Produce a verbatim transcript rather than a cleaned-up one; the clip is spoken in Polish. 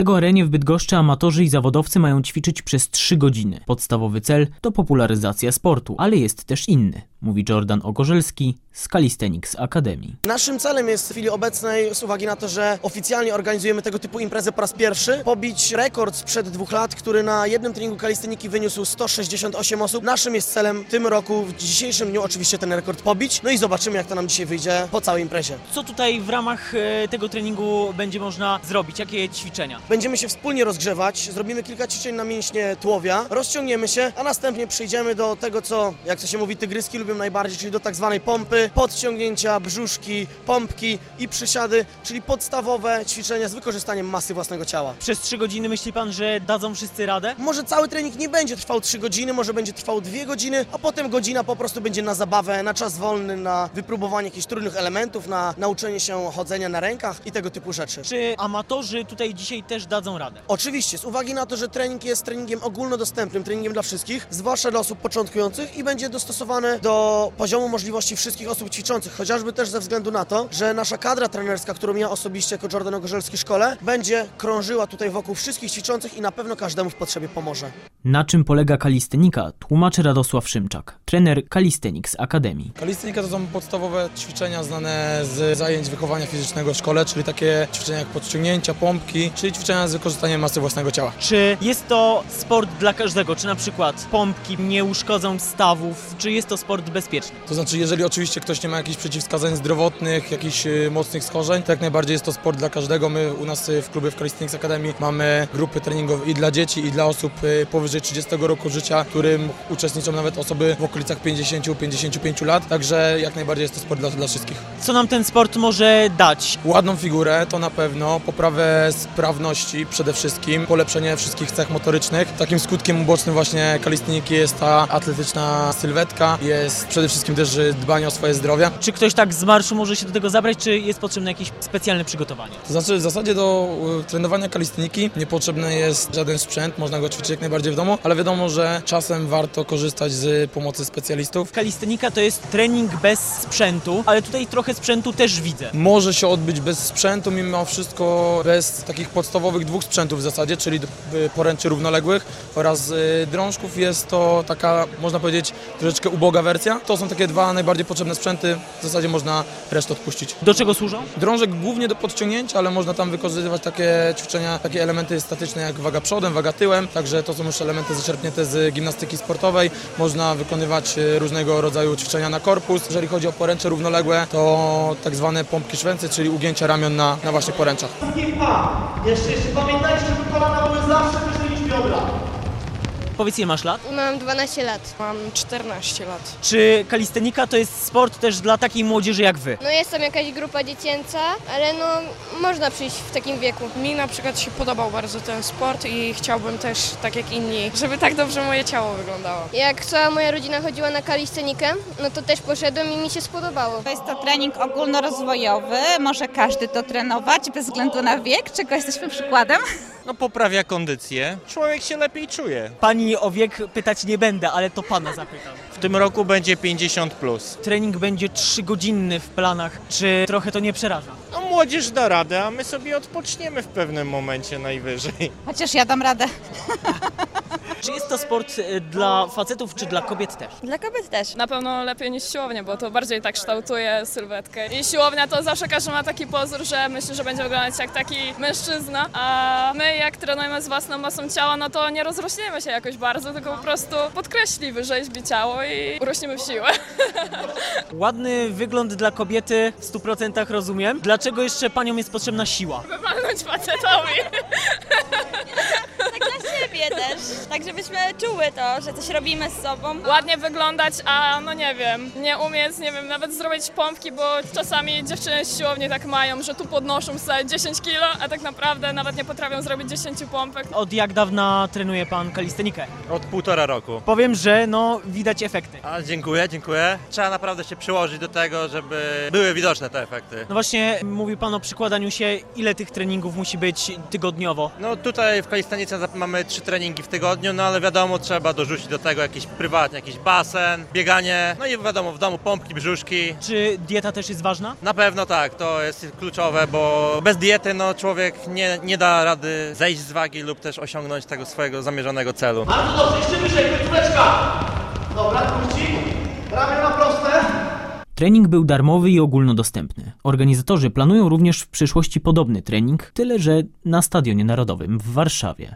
Tego arenie w Bydgoszczy amatorzy i zawodowcy mają ćwiczyć przez trzy godziny. Podstawowy cel to popularyzacja sportu, ale jest też inny, mówi Jordan Ogorzelski z Calisthenics Academy. Naszym celem jest w chwili obecnej, z uwagi na to, że oficjalnie organizujemy tego typu imprezę po raz pierwszy, pobić rekord sprzed dwóch lat, który na jednym treningu kalisteniki wyniósł sto sześćdziesiąt osiem osób. Naszym jest celem w tym roku, w dzisiejszym dniu oczywiście ten rekord pobić, no i zobaczymy, jak to nam dzisiaj wyjdzie po całej imprezie. Co tutaj w ramach tego treningu będzie można zrobić? Jakie ćwiczenia? Będziemy się wspólnie rozgrzewać, zrobimy kilka ćwiczeń na mięśnie tułowia, rozciągniemy się, a następnie przejdziemy do tego, co, jak to się mówi, tygryski lubią najbardziej, czyli do tak zwanej pompy, podciągnięcia, brzuszki, pompki i przysiady, czyli podstawowe ćwiczenia z wykorzystaniem masy własnego ciała. Przez trzy godziny myśli pan, że dadzą wszyscy radę? Może cały trening nie będzie trwał trzy godziny, może będzie trwał dwie godziny, a potem godzina po prostu będzie na zabawę, na czas wolny, na wypróbowanie jakichś trudnych elementów, na nauczenie się chodzenia na rękach i tego typu rzeczy. Czy amatorzy tutaj dzisiaj też dadzą radę? Oczywiście, z uwagi na to, że trening jest treningiem ogólnodostępnym, treningiem dla wszystkich, zwłaszcza dla osób początkujących i będzie dostosowany do poziomu możliwości wszystkich osób ćwiczących, chociażby też ze względu na to, że nasza kadra trenerska, którą ja osobiście jako Jordan Ogorzelski szkole, będzie krążyła tutaj wokół wszystkich ćwiczących i na pewno każdemu w potrzebie pomoże. Na czym polega kalistenika, tłumaczy Radosław Szymczak, trener Calisthenics Academy. Kalistenika to są podstawowe ćwiczenia znane z zajęć wychowania fizycznego w szkole, czyli takie ćwiczenia jak podciągnięcia, pompki, czyli ćwiczenia z wykorzystaniem masy własnego ciała. Czy jest to sport dla każdego? Czy na przykład pompki nie uszkodzą stawów? Czy jest to sport bezpieczny? To znaczy, jeżeli oczywiście ktoś nie ma jakichś przeciwwskazań zdrowotnych, jakichś y, mocnych schorzeń, to jak najbardziej jest to sport dla każdego. My u nas y, w klubie w Calisthenics Academy mamy grupy treningowe i dla dzieci, i dla osób y, powyżej trzydziestego roku życia, w którym uczestniczą nawet osoby w okolicach pięćdziesięciu do pięćdziesięciu pięciu lat, także jak najbardziej jest to sport dla, dla wszystkich. Co nam ten sport może dać? Ładną figurę to na pewno, poprawę sprawności przede wszystkim, polepszenie wszystkich cech motorycznych. Takim skutkiem ubocznym właśnie kalisteniki jest ta atletyczna sylwetka, jest przede wszystkim też dbanie o swoje zdrowie. Czy ktoś tak z marszu może się do tego zabrać, czy jest potrzebne jakieś specjalne przygotowanie? To znaczy w zasadzie do trenowania kalisteniki niepotrzebny jest żaden sprzęt, można go ćwiczyć jak najbardziej w domu, ale wiadomo, że czasem warto korzystać z pomocy specjalistów. Kalistenika to jest trening bez sprzętu, ale tutaj trochę sprzętu też widzę. Może się odbyć bez sprzętu, mimo wszystko bez takich podstawowych dwóch sprzętów w zasadzie, czyli poręczy równoległych oraz drążków. Jest to taka, można powiedzieć, troszeczkę uboga wersja. To są takie dwa najbardziej potrzebne sprzęty, w zasadzie można resztę odpuścić. Do czego służą? Drążek głównie do podciągnięcia, ale można tam wykorzystywać takie ćwiczenia, takie elementy statyczne jak waga przodem, waga tyłem, także to są już elementy zaczerpnięte z gimnastyki sportowej. Można wykonywać różnego rodzaju ćwiczenia na korpus. Jeżeli chodzi o poręcze równoległe, to tak zwane pompki szwęcy, czyli ugięcia ramion na, na właśnie poręczach. Jeszcze, jeszcze pamiętajcie, żeby kolana były zawsze wyżej niż biodra. Powiedz, ile masz lat? Mam dwanaście lat. Mam czternaście lat. Czy kalistenika to jest sport też dla takiej młodzieży jak wy? No jest tam jakaś grupa dziecięca, ale no można przyjść w takim wieku. Mi na przykład się podobał bardzo ten sport i chciałbym też, tak jak inni, żeby tak dobrze moje ciało wyglądało. Jak cała moja rodzina chodziła na kalistenikę, no to też poszedłem i mi się spodobało. To jest to trening ogólnorozwojowy, może każdy to trenować bez względu na wiek, czego jesteśmy przykładem. No poprawia kondycję, człowiek się lepiej czuje. Pani o wiek pytać nie będę, ale to pana zapytam. W tym roku będzie pięćdziesiąt plus. Trening będzie trzygodzinny w planach. Czy trochę to nie przeraża? No młodzież da radę, a my sobie odpoczniemy w pewnym momencie najwyżej. Chociaż ja dam radę. Czy jest to sport dla facetów, czy dla kobiet też? Dla kobiet też. Na pewno lepiej niż siłownia, bo to bardziej tak kształtuje sylwetkę. I siłownia to zawsze każdy ma taki pozór, że myśli, że będzie wyglądać jak taki mężczyzna, a my jak trenujemy z własną masą ciała, no to nie rozrośniemy się jakoś bardzo, tylko po prostu podkreśli, wyrzeźbi ciało i urośniemy w siłę. Ładny wygląd dla kobiety w stu procentach rozumiem. Dlaczego jeszcze paniom jest potrzebna siła? Wywalnąć facetowi. Tak dla siebie też. Tak, żebyśmy czuły to, że coś robimy z sobą. Ładnie wyglądać, a no nie wiem, nie umieć, nie wiem, nawet zrobić pompki, bo czasami dziewczyny z siłowni tak mają, że tu podnoszą sobie dziesięć kilo, a tak naprawdę nawet nie potrafią zrobić dziesięć pompek. Od jak dawna trenuje pan kalistenikę? Od półtora roku. Powiem, że no widać efekty. A dziękuję, dziękuję. Trzeba naprawdę się przyłożyć do tego, żeby były widoczne te efekty. No właśnie, mówił pan o przykładaniu się, ile tych treningów musi być tygodniowo? No tutaj w kalistenice mamy trzy treningi w tygodniu. tygodniu, no ale wiadomo, trzeba dorzucić do tego jakiś prywatny, jakiś basen, bieganie, no i wiadomo, w domu pompki, brzuszki. Czy dieta też jest ważna? Na pewno tak, to jest kluczowe, bo bez diety no, człowiek nie, nie da rady zejść z wagi lub też osiągnąć tego swojego zamierzonego celu. Bardzo dobrze, jeszcze wyżej, końcóweczka. Dobra, kurcik, ramiona proste. Trening był darmowy i ogólnodostępny. Organizatorzy planują również w przyszłości podobny trening, tyle że na Stadionie Narodowym w Warszawie.